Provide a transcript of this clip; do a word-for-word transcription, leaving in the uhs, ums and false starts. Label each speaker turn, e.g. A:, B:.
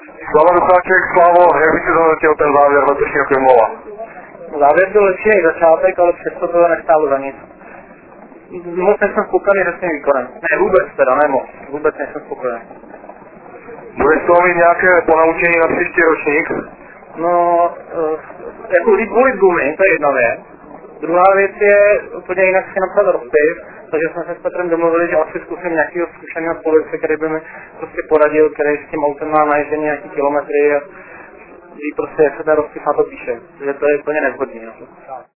A: Slava Ducháček, Slavo, jak by si zhodnotil ten závěr letošního Krumlova?
B: Závěr byl lepší než začátek, ale přesto to nestálo za nic. Moc nejsem spokojený se svým výkonem. Ne, vůbec teda, ne moc. Vůbec nejsem spokojený.
A: Budeš z toho mít nějaké ponaučení na příští ročník?
B: No, uh, jako líp volit gumy, to je jedna věc. Druhá věc je úplně jinak si napsat rozpis, takže jsme se s Petrem domluvili, že asi zkusím nějakého zkušeného policie, který by mi prostě poradil, který s tím autem má naježděný nějaký kilometry a ví prostě, jak se ten rozpis na to píše. Takže to je úplně nevhodný. No.